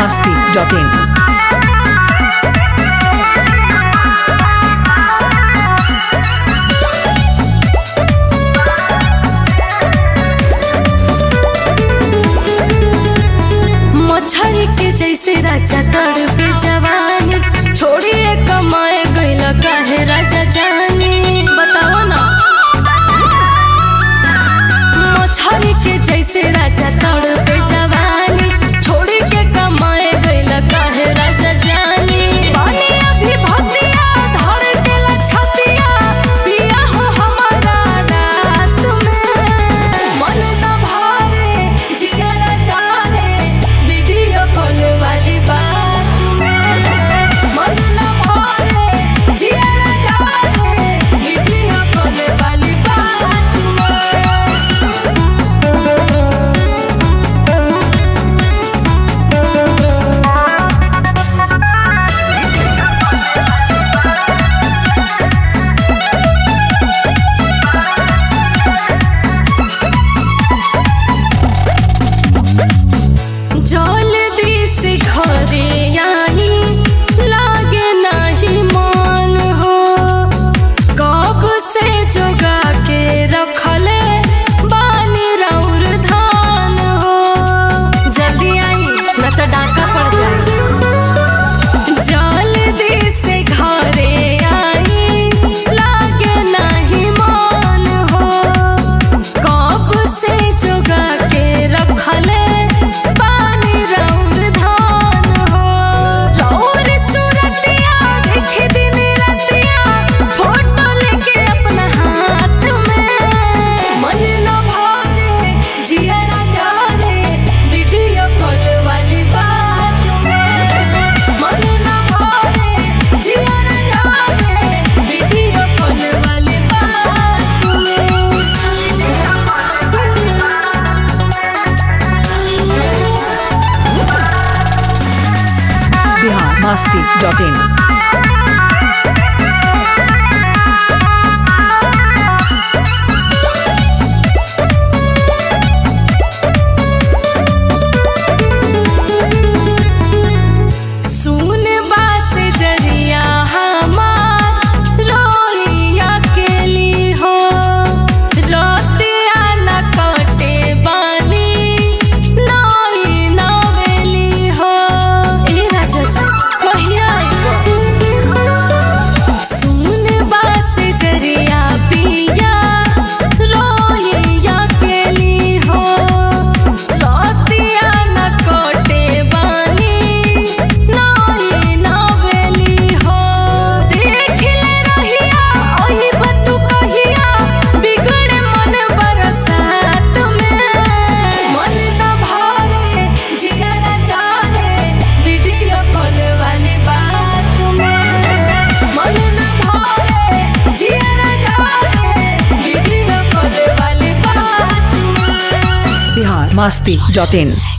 biharmasti.in। मछरी के जैसे राजा तड़पे जवानी, छोड़िए कमाए गइल काहे राजा जानी, बताओ ना। मछरी के जैसे राजा तड़पे जवानी, छोड़ी के कमाए गइल काहे राजा जानी। पानी अभी भतिया धड़केला छतिया, पिया हो हमारा रात में। मन न भरे जिया न जाने, वीडियो कॉल वाली बात में। मन न भरे जिया न जाने, वीडियो कॉल वाली बात में। जल्दी से घरे आई, लागे नहीं मन हो। कब से जोगा के रखले बानी राउर धान हो। जल्दी आई न तो डाका पड़ जाए। जल्दी से घरे आई, लागे नहीं मन हो। कब से जोगा के रखले बानी राउर धान हो। राउर सूरतिया देखे दिन रातिया, फोटो लेके अपना हाथ में। मन न भरे जिया न जाने, वीडियो कॉल वाली बात में। मन न भरे जिया न जाने, वीडियो कॉल वाली बात में। biharmasti.in। सुन बास जरिया हमार रोइया के ली हो। रतिया न कटे बानी नई नवेली हो। ए राजा जी कहिया आइबो। सुन बास जरिया पिया रोइया के ली हो। रतिया न कटे बानी नई नवेली हो। देख ले रहिया ओही बतू कहिया, बिगड़े मन बरसात में। मन न भरे जिया न जाने, वीडियो कॉल वाली बात में। मन न भरे जिया न जाने, वीडियो कॉल वाली बात में। biharmasti.in।